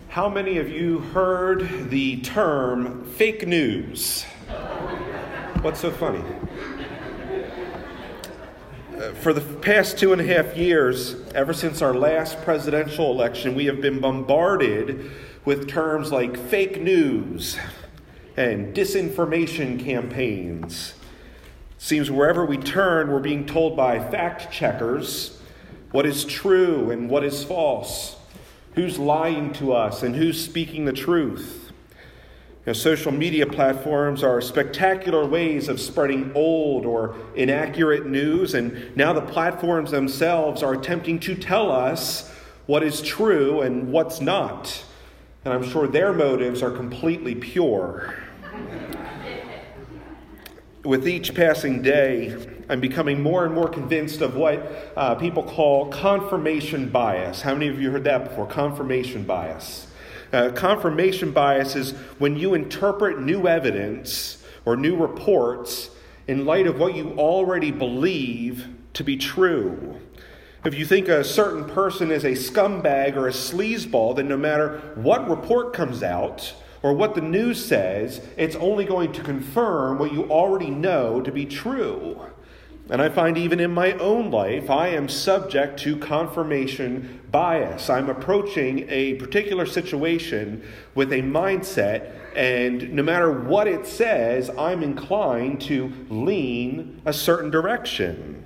How many of you heard the term fake news? What's so funny? For the past 2.5 years, ever since our last presidential election, we have been bombarded with terms like fake news and disinformation campaigns. It seems wherever we turn, we're being told by fact checkers what is true and what is false, who's lying to us and who's speaking the truth. Social media platforms are spectacular ways of spreading old or inaccurate news, and now the platforms themselves are attempting to tell us what is true and what's not. And I'm sure their motives are completely pure. With each passing day, I'm becoming more and more convinced of what people call confirmation bias. How many of you heard that before? Confirmation bias. Confirmation bias is when you interpret new evidence or new reports in light of what you already believe to be true. If you think a certain person is a scumbag or a sleazeball, then no matter what report comes out or what the news says, it's only going to confirm what you already know to be true. And I find even in my own life, I am subject to confirmation bias. I'm approaching a particular situation with a mindset, and no matter what it says, I'm inclined to lean a certain direction.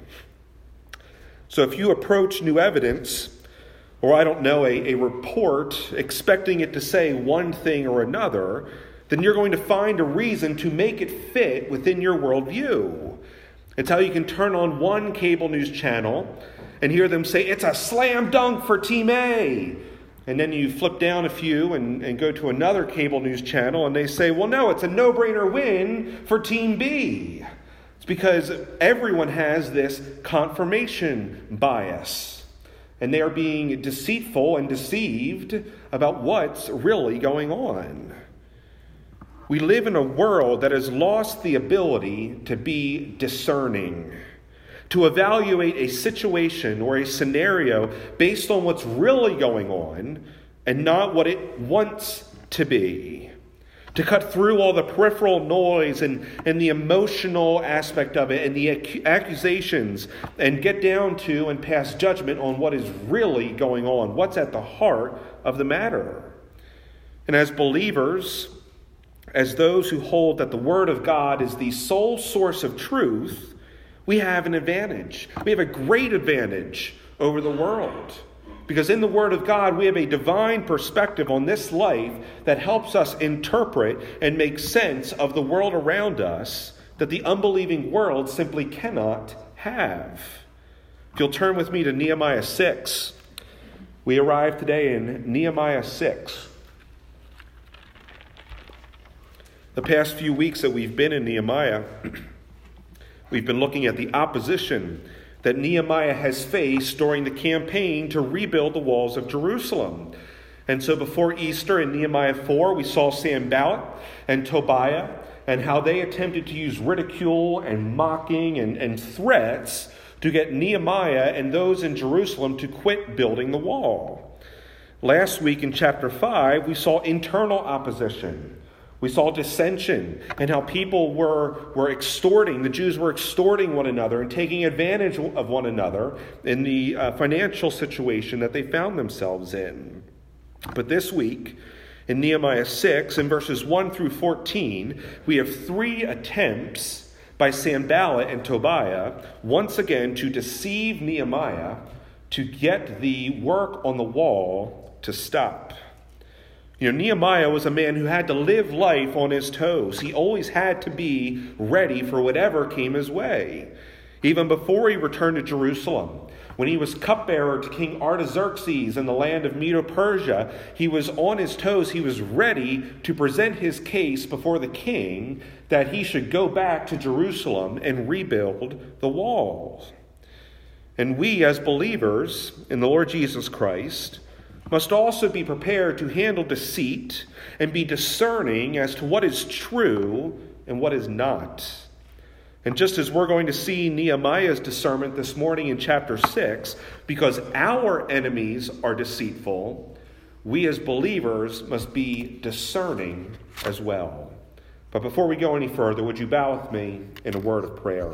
So if you approach new evidence, or a report, expecting it to say one thing or another, then you're going to find a reason to make it fit within your worldview. It's how you can turn on one cable news channel and hear them say, it's a slam dunk for Team A. And then you flip down a few and go to another cable news channel and they say, well, no, it's a no-brainer win for Team B. It's because everyone has this confirmation bias. And they are being deceitful and deceived about what's really going on. We live in a world that has lost the ability to be discerning, to evaluate a situation or a scenario based on what's really going on and not what it wants to be. To cut through all the peripheral noise and the emotional aspect of it and the accusations and get down to and pass judgment on what is really going on, what's at the heart of the matter. And as believers, as those who hold that the Word of God is the sole source of truth, we have an advantage. We have a great advantage over the world. Because in the Word of God, we have a divine perspective on this life that helps us interpret and make sense of the world around us that the unbelieving world simply cannot have. If you'll turn with me to Nehemiah 6. We arrive today in Nehemiah 6. The past few weeks that we've been in Nehemiah, we've been looking at the opposition that Nehemiah has faced during the campaign to rebuild the walls of Jerusalem. And so before Easter in Nehemiah 4, we saw Sanballat and Tobiah and how they attempted to use ridicule and mocking and threats to get Nehemiah and those in Jerusalem to quit building the wall. Last week in chapter 5, we saw internal opposition. We saw dissension and how people were extorting, the Jews were extorting one another and taking advantage of one another in the financial situation that they found themselves in. But this week, in Nehemiah 6, in verses 1 through 14, we have 3 attempts by Sanballat and Tobiah, once again to deceive Nehemiah to get the work on the wall to stop. Nehemiah was a man who had to live life on his toes. He always had to be ready for whatever came his way. Even before he returned to Jerusalem, when he was cupbearer to King Artaxerxes in the land of Medo-Persia, he was on his toes. He was ready to present his case before the king that he should go back to Jerusalem and rebuild the walls. And we as believers in the Lord Jesus Christ must also be prepared to handle deceit and be discerning as to what is true and what is not. And just as we're going to see Nehemiah's discernment this morning in chapter 6, because our enemies are deceitful, we as believers must be discerning as well. But before we go any further, would you bow with me in a word of prayer?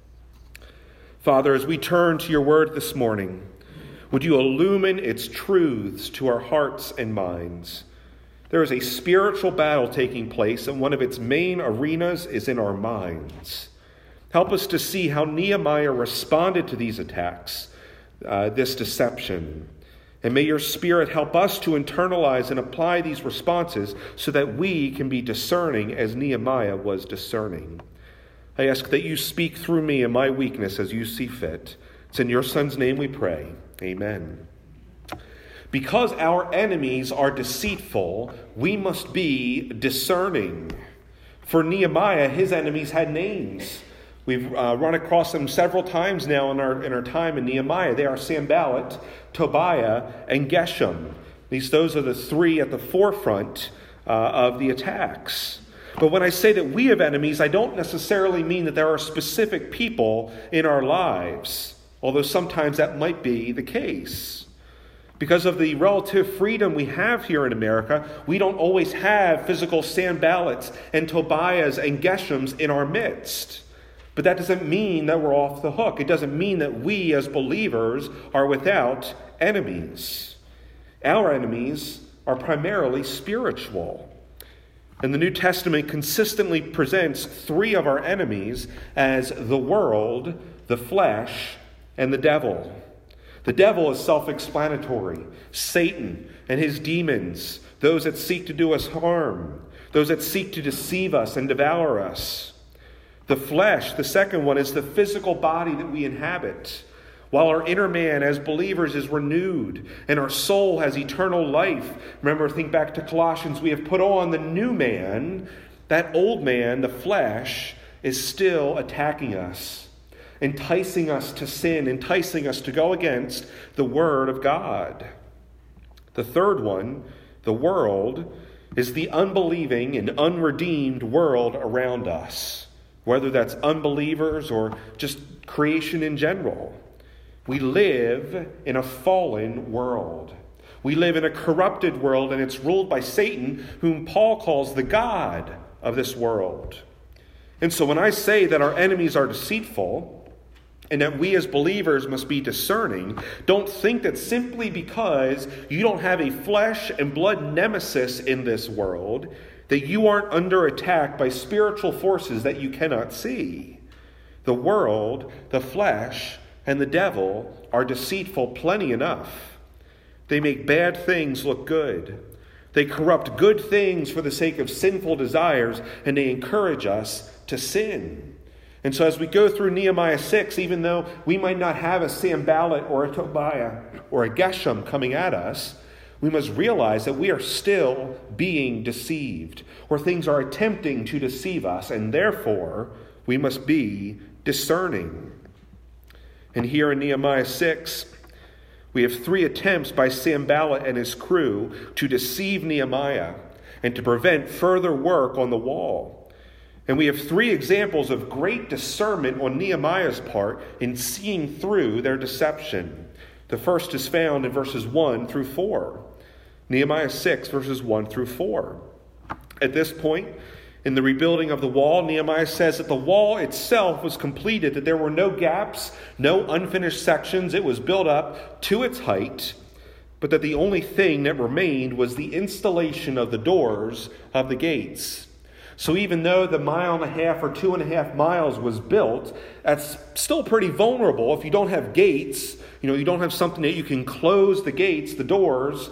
Father, as we turn to your word this morning, would you illumine its truths to our hearts and minds? There is a spiritual battle taking place, and one of its main arenas is in our minds. Help us to see how Nehemiah responded to these attacks, this deception. And may your Spirit help us to internalize and apply these responses so that we can be discerning as Nehemiah was discerning. I ask that you speak through me in my weakness as you see fit. It's in your Son's name we pray. Amen. Because our enemies are deceitful, we must be discerning. For Nehemiah, his enemies had names. We've run across them several times now in our time in Nehemiah. They are Sanballat, Tobiah, and Geshem. Those are the three at the forefront of the attacks. But when I say that we have enemies, I don't necessarily mean that there are specific people in our lives, although sometimes that might be the case. Because of the relative freedom we have here in America, we don't always have physical Sanballats and Tobiahs and Geshems in our midst. But that doesn't mean that we're off the hook. It doesn't mean that we as believers are without enemies. Our enemies are primarily spiritual. And the New Testament consistently presents three of our enemies as the world, the flesh, and the devil. The devil is self-explanatory. Satan and his demons, those that seek to do us harm, those that seek to deceive us and devour us. The flesh, the second one, is the physical body that we inhabit. While our inner man as believers is renewed and our soul has eternal life. Remember, think back to Colossians, we have put on the new man. That old man, the flesh, is still attacking us, enticing us to sin, enticing us to go against the word of God. The third one, the world, is the unbelieving and unredeemed world around us, whether that's unbelievers or just creation in general. We live in a fallen world. We live in a corrupted world, and it's ruled by Satan, whom Paul calls the God of this world. And so when I say that our enemies are deceitful and that we as believers must be discerning, don't think that simply because you don't have a flesh and blood nemesis in this world, that you aren't under attack by spiritual forces that you cannot see. The world, the flesh, and the devil are deceitful plenty enough. They make bad things look good. They corrupt good things for the sake of sinful desires, and they encourage us to sin. And so as we go through Nehemiah 6, even though we might not have a Sanballat or a Tobiah or a Geshem coming at us, we must realize that we are still being deceived, or things are attempting to deceive us, and therefore we must be discerning. And here in Nehemiah 6, we have three attempts by Sanballat and his crew to deceive Nehemiah and to prevent further work on the wall. And we have three examples of great discernment on Nehemiah's part in seeing through their deception. The first is found in verses 1 through 4. Nehemiah 6, verses 1 through 4. At this point, in the rebuilding of the wall, Nehemiah says that the wall itself was completed, that there were no gaps, no unfinished sections. It was built up to its height, but that the only thing that remained was the installation of the doors of the gates. So even though the 1.5 miles or 2.5 miles was built, that's still pretty vulnerable. If you don't have gates, you don't have something that you can close the gates, the doors,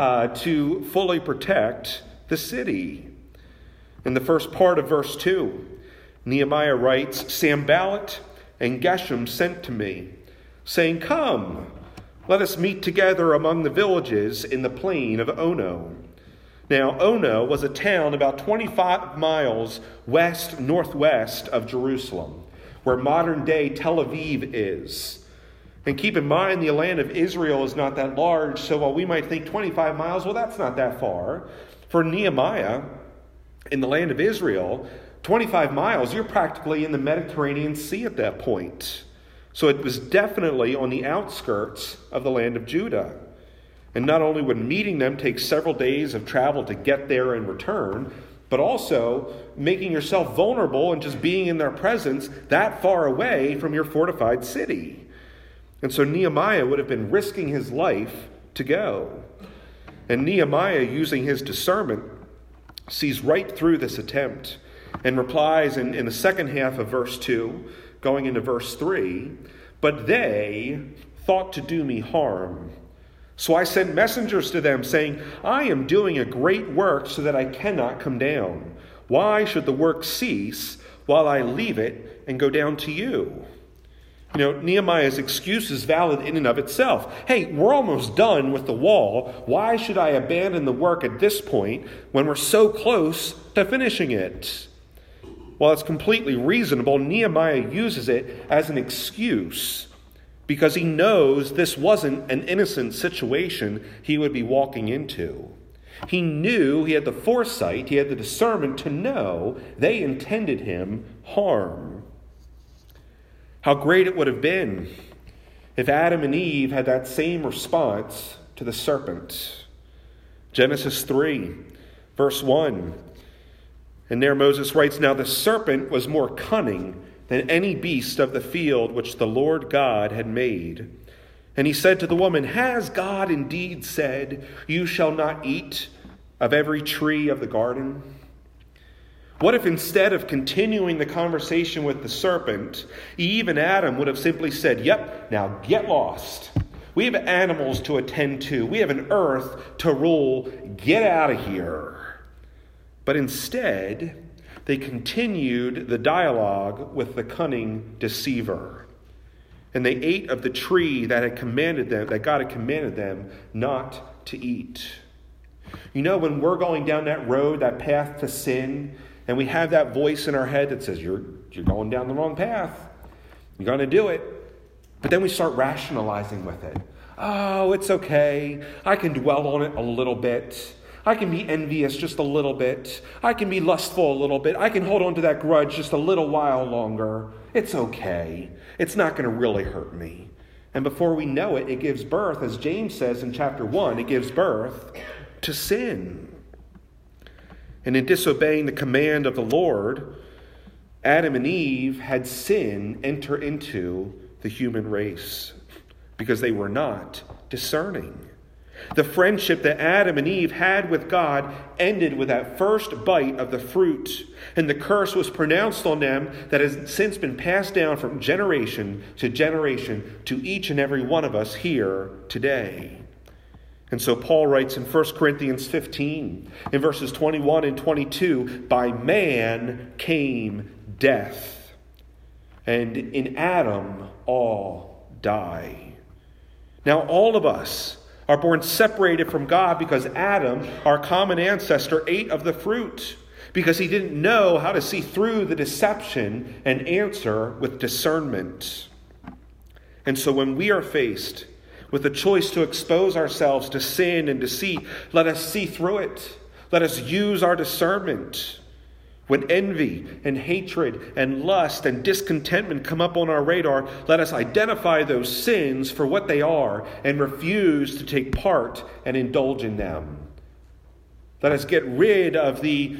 to fully protect the city. In the first part of verse 2, Nehemiah writes, Sanballat and Geshem sent to me, saying, Come, let us meet together among the villages in the plain of Ono. Now, Ono was a town about 25 miles west-northwest of Jerusalem, where modern-day Tel Aviv is. And keep in mind, the land of Israel is not that large, so while we might think 25 miles, well, that's not that far. For Nehemiah, in the land of Israel, 25 miles, you're practically in the Mediterranean Sea at that point. So it was definitely on the outskirts of the land of Judah. And not only would meeting them take several days of travel to get there and return, but also making yourself vulnerable and just being in their presence that far away from your fortified city. And so Nehemiah would have been risking his life to go. And Nehemiah, using his discernment, sees right through this attempt and replies in the second half of verse 2, going into verse 3, "But they thought to do me harm. So I sent messengers to them saying, I am doing a great work so that I cannot come down. Why should the work cease while I leave it and go down to you?" Nehemiah's excuse is valid in and of itself. Hey, we're almost done with the wall. Why should I abandon the work at this point when we're so close to finishing it? While it's completely reasonable, Nehemiah uses it as an excuse because he knows this wasn't an innocent situation he would be walking into. He knew, he had the foresight, he had the discernment to know they intended him harm. How great it would have been if Adam and Eve had that same response to the serpent. Genesis 3, verse 1. And there Moses writes, "Now the serpent was more cunning than any beast of the field which the Lord God had made. And he said to the woman, Has God indeed said, You shall not eat of every tree of the garden?" What if instead of continuing the conversation with the serpent, Eve and Adam would have simply said, "Yep, now get lost. We have animals to attend to. We have an earth to rule. Get out of here." But instead, they continued the dialogue with the cunning deceiver. And they ate of the tree that God had commanded them not to eat. When we're going down that road, that path to sin, and we have that voice in our head that says, you're going down the wrong path. You're going to do it. But then we start rationalizing with it. Oh, it's okay. I can dwell on it a little bit. I can be envious just a little bit. I can be lustful a little bit. I can hold on to that grudge just a little while longer. It's okay. It's not going to really hurt me. And before we know it, it gives birth, as James says in chapter 1, it gives birth to sin. And in disobeying the command of the Lord, Adam and Eve had sin enter into the human race because they were not discerning. The friendship that Adam and Eve had with God ended with that first bite of the fruit, and the curse was pronounced on them that has since been passed down from generation to each and every one of us here today. And so Paul writes in 1 Corinthians 15, in verses 21 and 22, "By man came death, and in Adam all die." Now all of us are born separated from God because Adam, our common ancestor, ate of the fruit because he didn't know how to see through the deception and answer with discernment. And so when we are faced with the choice to expose ourselves to sin and deceit, let us see through it. Let us use our discernment. When envy and hatred and lust and discontentment come up on our radar, let us identify those sins for what they are and refuse to take part and indulge in them. Let us get rid of the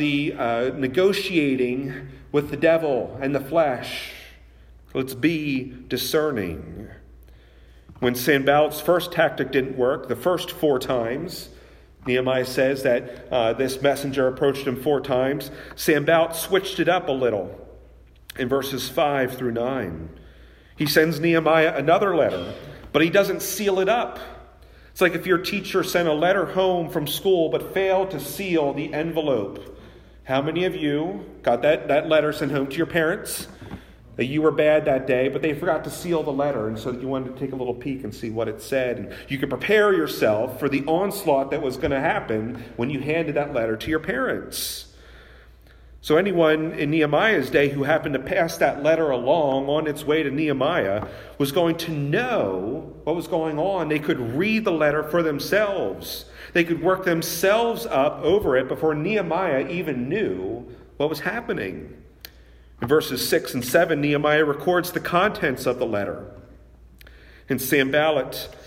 negotiating with the devil and the flesh. Let's be discerning. When Sanballat's first tactic didn't work, the first 4 times, Nehemiah says that this messenger approached him 4 times. Sanballat switched it up a little in verses 5 through 9. He sends Nehemiah another letter, but he doesn't seal it up. It's like if your teacher sent a letter home from school but failed to seal the envelope. How many of you got that letter sent home to your parents? That you were bad that day, but they forgot to seal the letter, and so you wanted to take a little peek and see what it said. And you could prepare yourself for the onslaught that was going to happen when you handed that letter to your parents. So anyone in Nehemiah's day who happened to pass that letter along on its way to Nehemiah was going to know what was going on. They could read the letter for themselves. They could work themselves up over it before Nehemiah even knew what was happening. In verses 6 and 7, Nehemiah records the contents of the letter. And Sanballat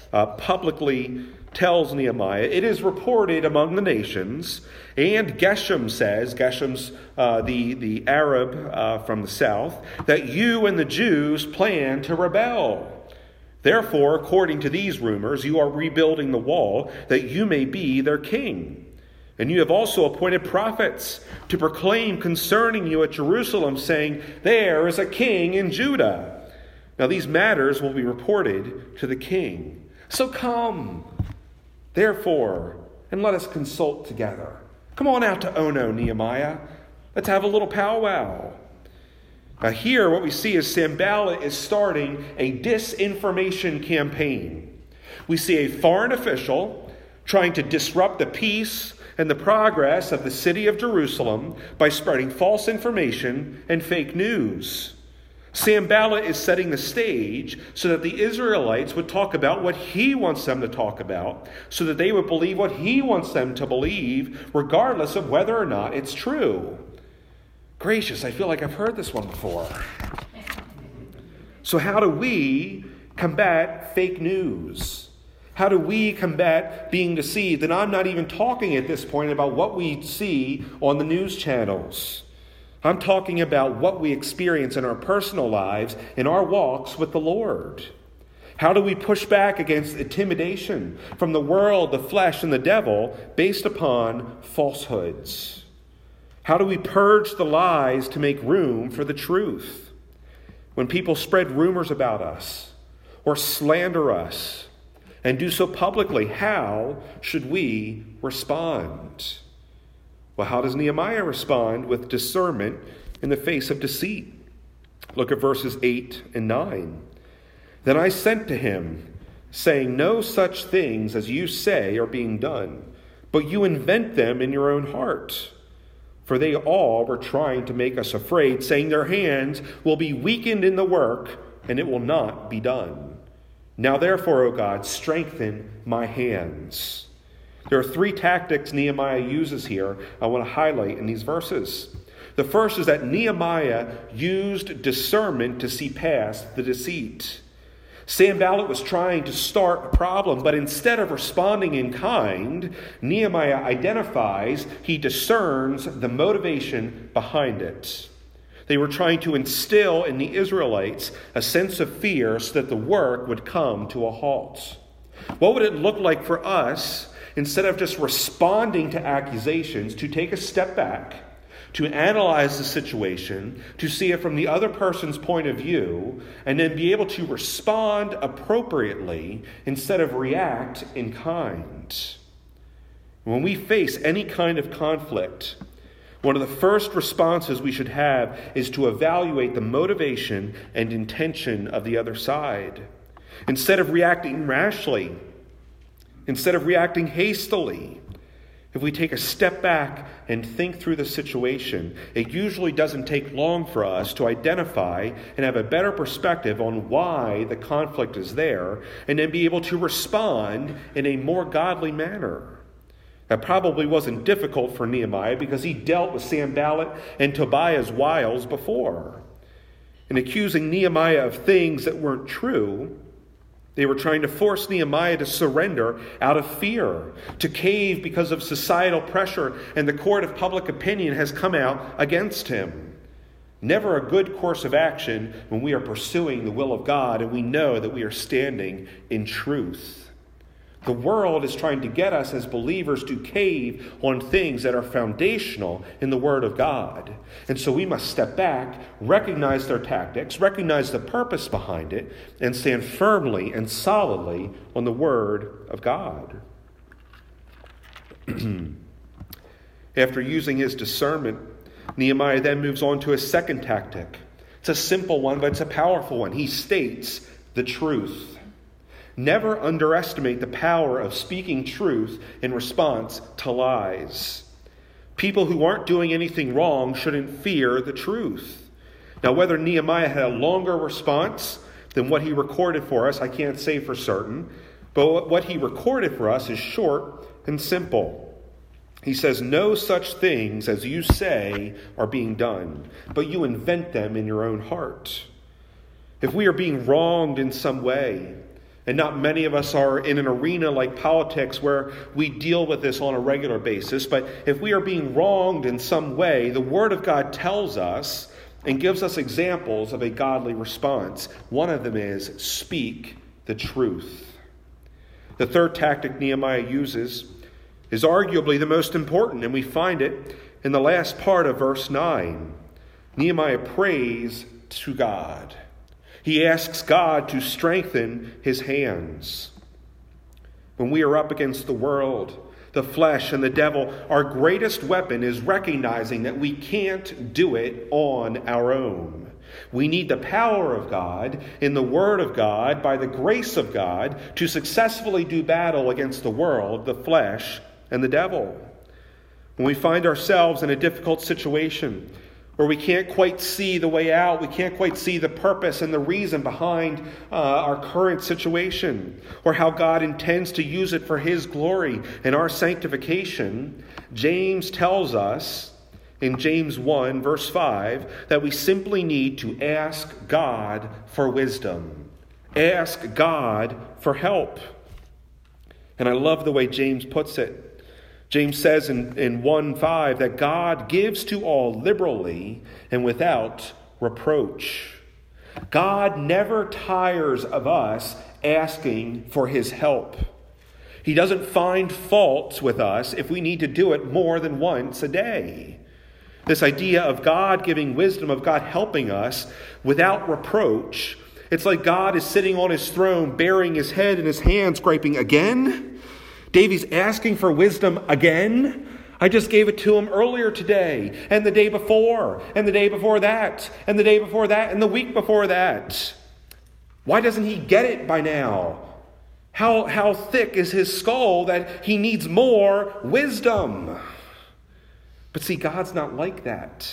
publicly tells Nehemiah, it is reported among the nations, and Geshem says, Geshem's the Arab from the south, that you and the Jews plan to rebel. Therefore, according to these rumors, you are rebuilding the wall that you may be their king. And you have also appointed prophets to proclaim concerning you at Jerusalem, saying, there is a king in Judah. Now these matters will be reported to the king. So come, therefore, and let us consult together. Come on out to Ono, Nehemiah. Let's have a little powwow. Now here what we see is Sanballat is starting a disinformation campaign. We see a foreign official trying to disrupt the peace and the progress of the city of Jerusalem by spreading false information and fake news. Sanballat is setting the stage so that the Israelites would talk about what he wants them to talk about, so that they would believe what he wants them to believe, regardless of whether or not it's true. Gracious, I feel like I've heard this one before. So how do we combat fake news? How do we combat being deceived? And I'm not even talking at this point about what we see on the news channels. I'm talking about what we experience in our personal lives, in our walks with the Lord. How do we push back against intimidation from the world, the flesh, and the devil based upon falsehoods? How do we purge the lies to make room for the truth? When people spread rumors about us or slander us, and do so publicly, how should we respond? Well, how does Nehemiah respond? With discernment in the face of deceit. Look at verses 8 and 9. Then I sent to him, saying, no such things as you say are being done, but you invent them in your own heart. For they all were trying to make us afraid, saying their hands will be weakened in the work, and it will not be done. Now therefore, O God, strengthen my hands. There are three tactics Nehemiah uses here I want to highlight in these verses. The first is that Nehemiah used discernment to see past the deceit. Sanballat was trying to start a problem, but instead of responding in kind, Nehemiah identifies, he discerns the motivation behind it. They were trying to instill in the Israelites a sense of fear so that the work would come to a halt. What would it look like for us, instead of just responding to accusations, to take a step back, to analyze the situation, to see it from the other person's point of view, and then be able to respond appropriately instead of react in kind? When we face any kind of conflict, one of the first responses we should have is to evaluate the motivation and intention of the other side. Instead of reacting rashly, instead of reacting hastily, if we take a step back and think through the situation, it usually doesn't take long for us to identify and have a better perspective on why the conflict is there, and then be able to respond in a more godly manner. That probably wasn't difficult for Nehemiah because he dealt with Sanballat and Tobiah's wiles before. In accusing Nehemiah of things that weren't true, they were trying to force Nehemiah to surrender out of fear, to cave because of societal pressure, and the court of public opinion has come out against him. Never a good course of action when we are pursuing the will of God and we know that we are standing in truth. The world is trying to get us as believers to cave on things that are foundational in the Word of God. And so we must step back, recognize their tactics, recognize the purpose behind it, and stand firmly and solidly on the Word of God. After using his discernment, Nehemiah then moves on to a second tactic. It's a simple one, but it's a powerful one. He states the truth. Never underestimate the power of speaking truth in response to lies. People who aren't doing anything wrong shouldn't fear the truth. Now, whether Nehemiah had a longer response than what he recorded for us, I can't say for certain, but what he recorded for us is short and simple. He says, no such things as you say are being done, but you invent them in your own heart. If we are being wronged in some way, And not many of us are in an arena like politics where we deal with this on a regular basis. But if we are being wronged in some way, the Word of God tells us and gives us examples of a godly response. One of them is speak the truth. The third tactic Nehemiah uses is arguably the most important, and we find it in the last part of verse 9. Nehemiah prays to God. He asks God to strengthen his hands. When we are up against the world, the flesh, and the devil, our greatest weapon is recognizing that we can't do it on our own. We need the power of God in the Word of God, by the grace of God, to successfully do battle against the world, the flesh, and the devil. When we find ourselves in a difficult situation where we can't quite see the way out, we can't quite see the purpose and the reason behind our current situation, or how God intends to use it for His glory and our sanctification, James tells us in James 1, verse 5, that we simply need to ask God for wisdom. Ask God for help. And I love the way James puts it. James says in 1:5 that God gives to all liberally and without reproach. God never tires of us asking for His help. He doesn't find faults with us if we need to do it more than once a day. This idea of God giving wisdom, of God helping us without reproach, it's like God is sitting on His throne, burying His head in His hands, griping, again? Davy's asking for wisdom again? I just gave it to him earlier today, and the day before, and the day before that, and the day before that, and the week before that. Why doesn't he get it by now? How thick is his skull that he needs more wisdom? But see, God's not like that.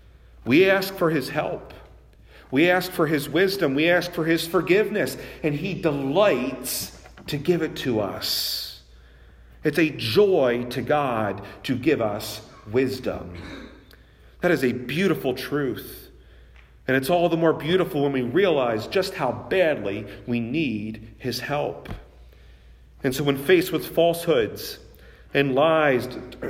We ask for His help. We ask for His wisdom. We ask for His forgiveness, and He delights to give it to us. It's a joy to God to give us wisdom. That is a beautiful truth. And it's all the more beautiful when we realize just how badly we need His help. And so when faced with falsehoods and lies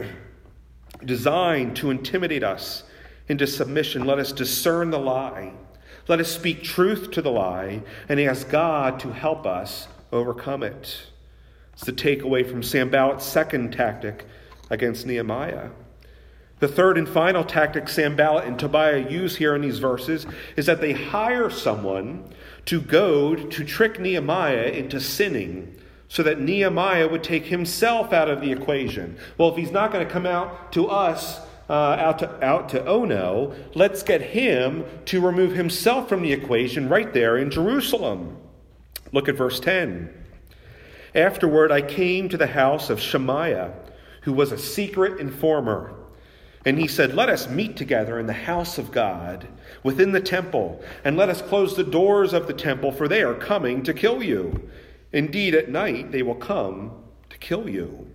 designed to intimidate us into submission, let us discern the lie. Let us speak truth to the lie and ask God to help us overcome it. It's the takeaway from Sanballat's second tactic against Nehemiah. The third and final tactic Sanballat and Tobiah use here in these verses is that they hire someone to goad, to trick Nehemiah into sinning, so that Nehemiah would take himself out of the equation. Well, if he's not going to come out to us, out to Ono, let's get him to remove himself from the equation right there in Jerusalem. Look at verse 10. Afterward, I came to the house of Shemaiah, who was a secret informer. And he said, let us meet together in the house of God, within the temple, and let us close the doors of the temple, for they are coming to kill you. Indeed, at night they will come to kill you.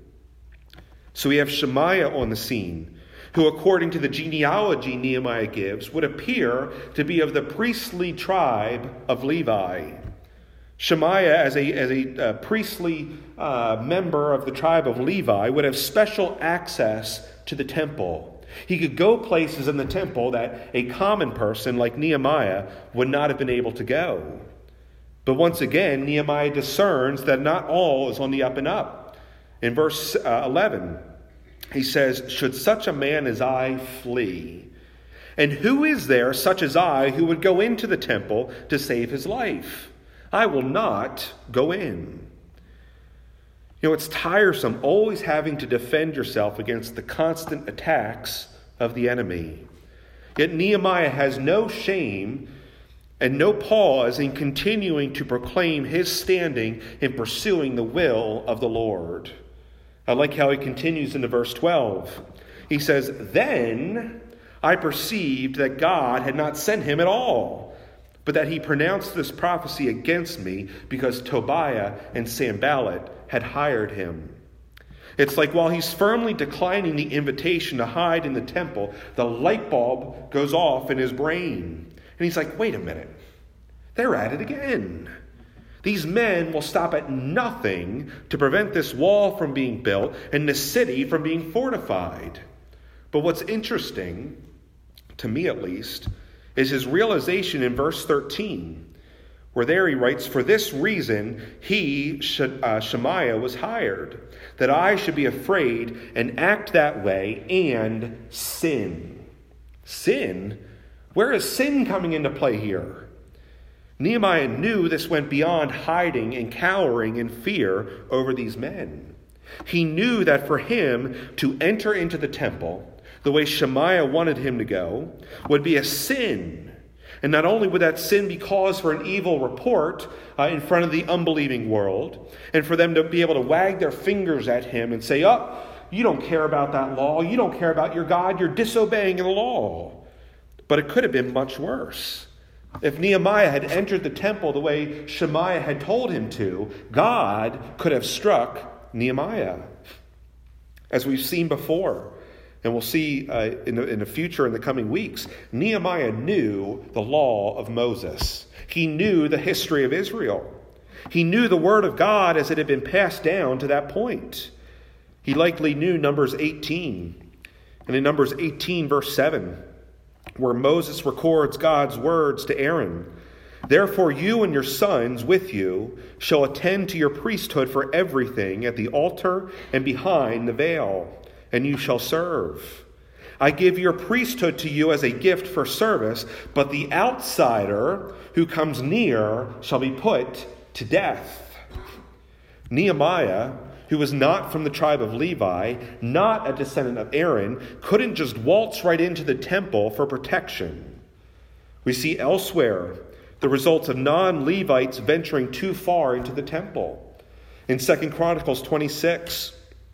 So we have Shemaiah on the scene, who, according to the genealogy Nehemiah gives, would appear to be of the priestly tribe of Levi. Shemaiah, as a priestly member of the tribe of Levi, would have special access to the temple. He could go places in the temple that a common person like Nehemiah would not have been able to go. But once again, Nehemiah discerns that not all is on the up and up. In verse 11, he says, should such a man as I flee? And who is there such as I who would go into the temple to save his life? I will not go in. You know, it's tiresome always having to defend yourself against the constant attacks of the enemy. Yet Nehemiah has no shame and no pause in continuing to proclaim his standing in pursuing the will of the Lord. I like how he continues into verse 12. He says, then I perceived that God had not sent him at all, but that he pronounced this prophecy against me because Tobiah and Sanballat had hired him. It's like while he's firmly declining the invitation to hide in the temple, the light bulb goes off in his brain. And he's like, wait a minute. They're at it again. These men will stop at nothing to prevent this wall from being built and the city from being fortified. But what's interesting, to me at least, is his realization in verse 13, where there he writes, "For this reason Shemaiah, was hired, that I should be afraid and act that way and sin." Sin? Where is sin coming into play here? Nehemiah knew this went beyond hiding and cowering in fear over these men. He knew that for him to enter into the temple the way Shemaiah wanted him to go would be a sin. And not only would that sin be cause for an evil report in front of the unbelieving world, and for them to be able to wag their fingers at him and say, "Oh, you don't care about that law. You don't care about your God. You're disobeying the law." But it could have been much worse. If Nehemiah had entered the temple the way Shemaiah had told him to, God could have struck Nehemiah. As we've seen before, and we'll see in the future, in the coming weeks, Nehemiah knew the law of Moses. He knew the history of Israel. He knew the word of God as it had been passed down to that point. He likely knew Numbers 18. And in Numbers 18, verse 7, where Moses records God's words to Aaron, "Therefore you and your sons with you shall attend to your priesthood for everything at the altar and behind the veil, and you shall serve. I give your priesthood to you as a gift for service, but the outsider who comes near shall be put to death." Nehemiah, who was not from the tribe of Levi, not a descendant of Aaron, couldn't just waltz right into the temple for protection. We see elsewhere the results of non-Levites venturing too far into the temple. In 2 Chronicles 26,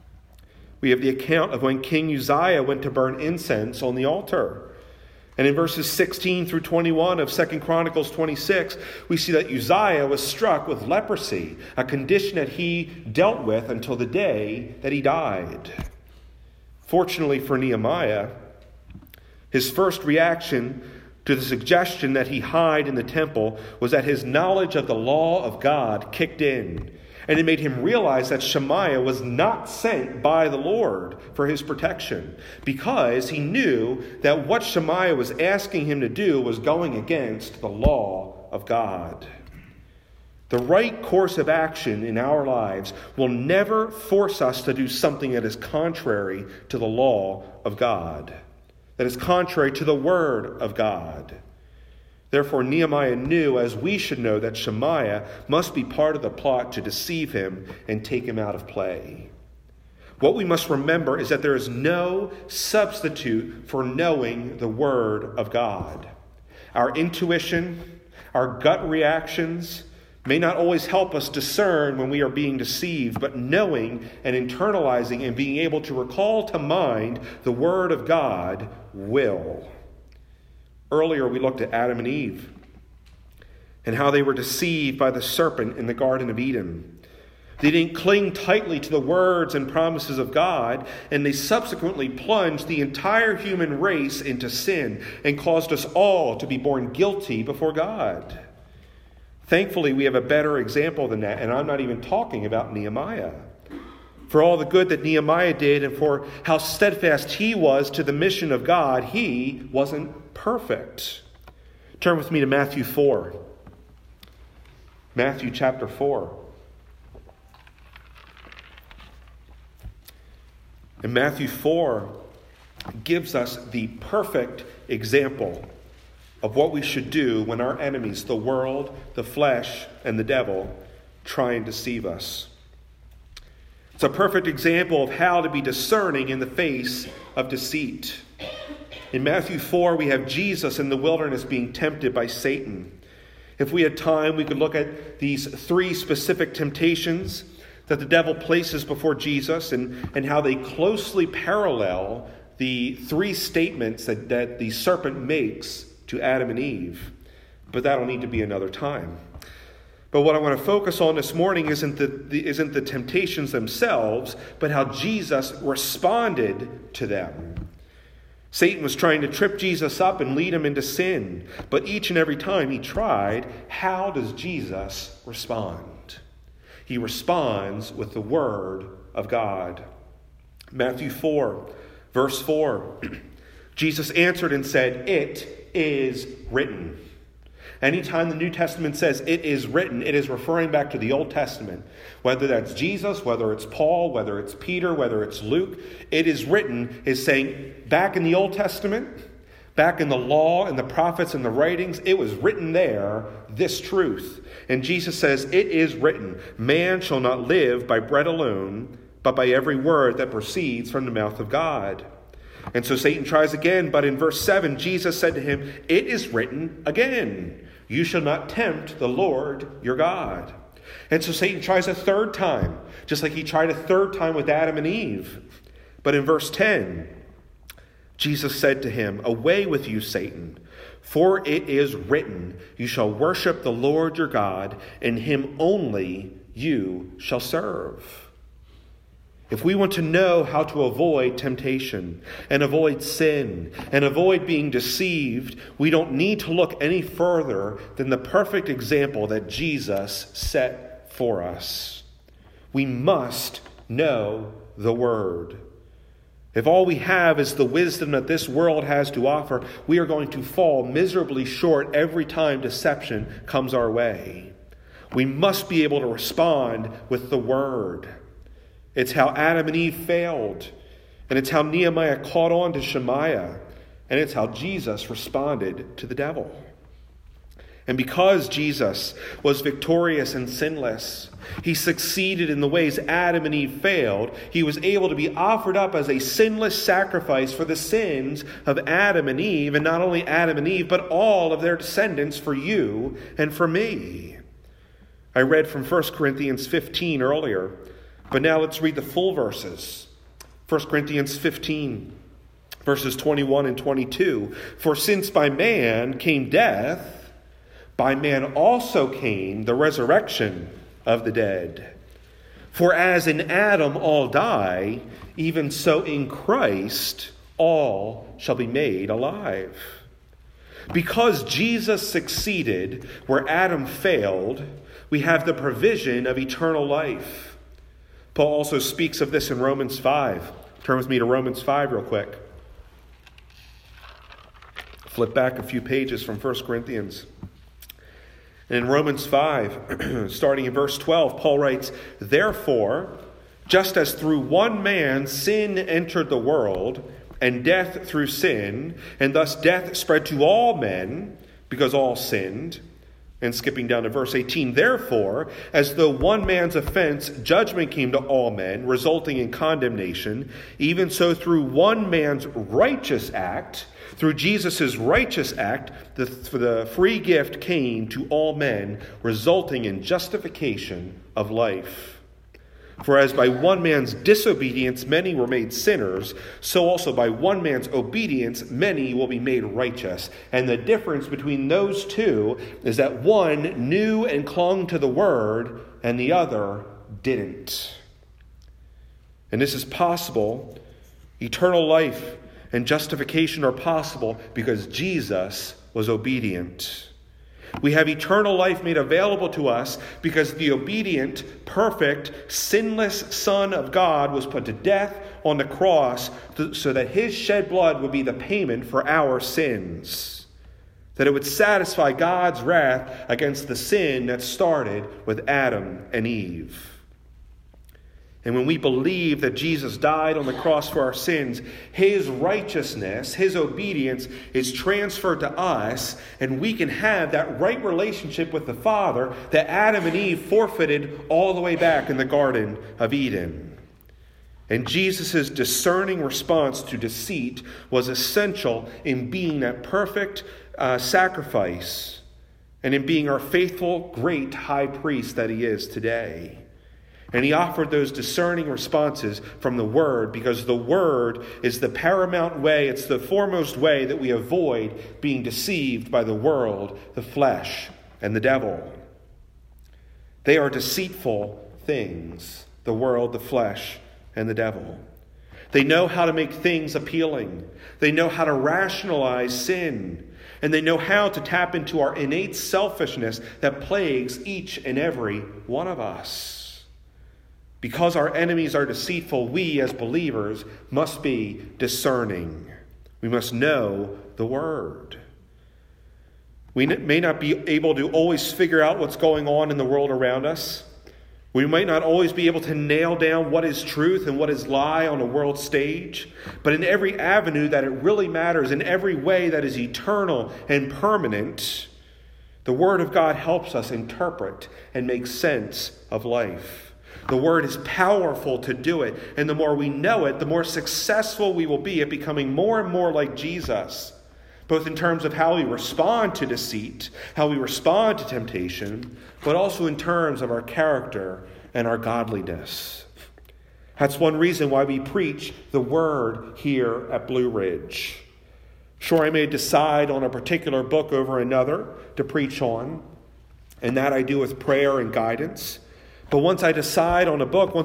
we have the account of when King Uzziah went to burn incense on the altar. And in verses 16 through 21 of 2 Chronicles 26, we see that Uzziah was struck with leprosy, a condition that he dealt with until the day that he died. Fortunately for Nehemiah, his first reaction to the suggestion that he hide in the temple was that his knowledge of the law of God kicked in. And it made him realize that Shemaiah was not sent by the Lord for his protection, because he knew that what Shemaiah was asking him to do was going against the law of God. The right course of action in our lives will never force us to do something that is contrary to the law of God, that is contrary to the word of God. Therefore, Nehemiah knew, as we should know, that Shemaiah must be part of the plot to deceive him and take him out of play. What we must remember is that there is no substitute for knowing the word of God. Our intuition, our gut reactions may not always help us discern when we are being deceived, but knowing and internalizing and being able to recall to mind the word of God will. Earlier, we looked at Adam and Eve and how they were deceived by the serpent in the Garden of Eden. They didn't cling tightly to the words and promises of God, and they subsequently plunged the entire human race into sin and caused us all to be born guilty before God. Thankfully, we have a better example than that, and I'm not even talking about Nehemiah. For all the good that Nehemiah did and for how steadfast he was to the mission of God, he wasn't perfect. Turn with me to Matthew 4. Matthew chapter 4. And Matthew 4 gives us the perfect example of what we should do when our enemies, the world, the flesh, and the devil, try and deceive us. It's a perfect example of how to be discerning in the face of deceit. In Matthew 4, we have Jesus in the wilderness being tempted by Satan. If we had time, we could look at these three specific temptations that the devil places before Jesus and how they closely parallel the three statements that the serpent makes to Adam and Eve. But that'll need to be another time. But what I want to focus on this morning isn't the temptations themselves, but how Jesus responded to them. Satan was trying to trip Jesus up and lead him into sin. But each and every time he tried, how does Jesus respond? He responds with the word of God. Matthew 4, verse 4. Jesus answered and said, "It is written." Anytime the New Testament says it is written, it is referring back to the Old Testament. Whether that's Jesus, whether it's Paul, whether it's Peter, whether it's Luke, it is written is saying back in the Old Testament, back in the law and the prophets and the writings, it was written there, this truth. And Jesus says, "It is written, man shall not live by bread alone, but by every word that proceeds from the mouth of God." And so Satan tries again, but in verse 7, Jesus said to him, "It is written again, you shall not tempt the Lord your God." And so Satan tries a third time, just like he tried a third time with Adam and Eve. But in verse 10, Jesus said to him, "Away with you, Satan, for it is written, you shall worship the Lord your God, and him only you shall serve." If we want to know how to avoid temptation and avoid sin and avoid being deceived, we don't need to look any further than the perfect example that Jesus set for us. We must know the Word. If all we have is the wisdom that this world has to offer, we are going to fall miserably short every time deception comes our way. We must be able to respond with the Word. It's how Adam and Eve failed. And it's how Nehemiah caught on to Shemaiah. And it's how Jesus responded to the devil. And because Jesus was victorious and sinless, he succeeded in the ways Adam and Eve failed. He was able to be offered up as a sinless sacrifice for the sins of Adam and Eve. And not only Adam and Eve, but all of their descendants for you and for me. I read from 1 Corinthians 15 earlier. But now let's read the full verses. 1 Corinthians 15, verses 21 and 22. "For since by man came death, by man also came the resurrection of the dead. For as in Adam all die, even so in Christ all shall be made alive." Because Jesus succeeded where Adam failed, we have the provision of eternal life. Paul also speaks of this in Romans 5. Turn with me to Romans 5 real quick. Flip back a few pages from 1 Corinthians. And in Romans 5, starting in verse 12, Paul writes, "Therefore, just as through one man sin entered the world, and death through sin, and thus death spread to all men, because all sinned." And skipping down to verse 18, "Therefore, as though one man's offense, judgment came to all men, resulting in condemnation, even so through one man's righteous act, through Jesus' righteous act, the free gift came to all men, resulting in justification of life. For as by one man's disobedience many were made sinners, so also by one man's obedience many will be made righteous." And the difference between those two is that one knew and clung to the word, and the other didn't. And this is possible. Eternal life and justification are possible because Jesus was obedient. We have eternal life made available to us because the obedient, perfect, sinless Son of God was put to death on the cross so that his shed blood would be the payment for our sins. That it would satisfy God's wrath against the sin that started with Adam and Eve. And when we believe that Jesus died on the cross for our sins, his righteousness, his obedience is transferred to us, and we can have that right relationship with the Father that Adam and Eve forfeited all the way back in the Garden of Eden. And Jesus' discerning response to deceit was essential in being that perfect sacrifice and in being our faithful, great high priest that he is today. And he offered those discerning responses from the Word because the Word is the paramount way, it's the foremost way that we avoid being deceived by the world, the flesh, and the devil. They are deceitful things, the world, the flesh, and the devil. They know how to make things appealing. They know how to rationalize sin. And they know how to tap into our innate selfishness that plagues each and every one of us. Because our enemies are deceitful, we as believers must be discerning. We must know the Word. We may not be able to always figure out what's going on in the world around us. We might not always be able to nail down what is truth and what is lie on a world stage. But in every avenue that it really matters, in every way that is eternal and permanent, the Word of God helps us interpret and make sense of life. The Word is powerful to do it. And the more we know it, the more successful we will be at becoming more and more like Jesus. Both in terms of how we respond to deceit, how we respond to temptation, but also in terms of our character and our godliness. That's one reason why we preach the Word here at Blue Ridge. Sure, I may decide on a particular book over another to preach on, and that I do with prayer and guidance. But once we decide on a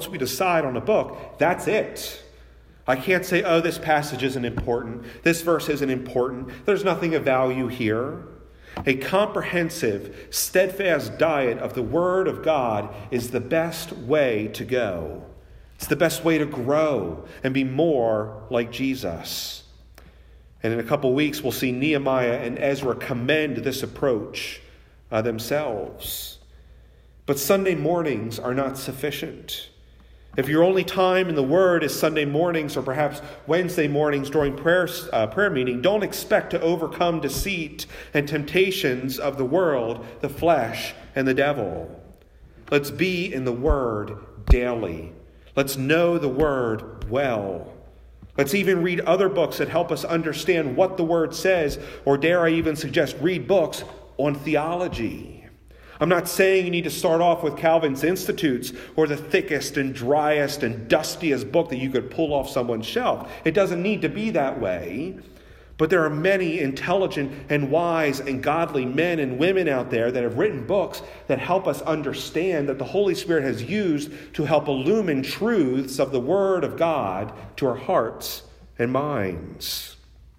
book, that's it. I can't say, oh, this passage isn't important. This verse isn't important. There's nothing of value here. A comprehensive, steadfast diet of the Word of God is the best way to go. It's the best way to grow and be more like Jesus. And in a couple weeks, we'll see Nehemiah and Ezra commend this approach themselves. But Sunday mornings are not sufficient. If your only time in the Word is Sunday mornings or perhaps Wednesday mornings during prayer meeting, don't expect to overcome deceit and temptations of the world, the flesh, and the devil. Let's be in the Word daily. Let's know the Word well. Let's even read other books that help us understand what the Word says, or dare I even suggest read books on theology. I'm not saying you need to start off with Calvin's Institutes or the thickest and driest and dustiest book that you could pull off someone's shelf. It doesn't need to be that way. But there are many intelligent and wise and godly men and women out there that have written books that help us understand that the Holy Spirit has used to help illumine truths of the Word of God to our hearts and minds.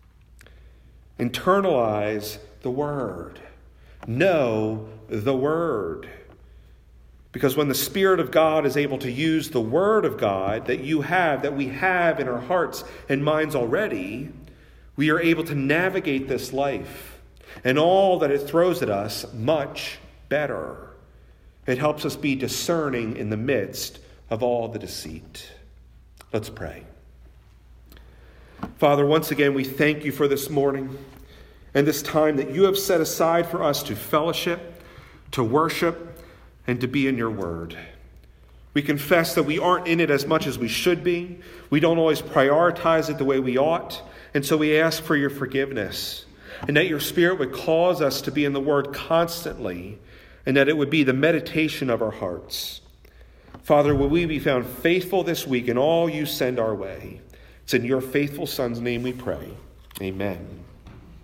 Internalize the Word. Know the Word. Because when the Spirit of God is able to use the Word of God that we have in our hearts and minds already, we are able to navigate this life and all that it throws at us much better. It helps us be discerning in the midst of all the deceit. Let's pray. Father, once again, we thank you for this morning and this time that you have set aside for us to fellowship, to worship, and to be in your Word. We confess that we aren't in it as much as we should be. We don't always prioritize it the way we ought. And so we ask for your forgiveness, and that your Spirit would cause us to be in the Word constantly, and that it would be the meditation of our hearts. Father, will we be found faithful this week in all you send our way? It's in your faithful Son's name we pray. Amen.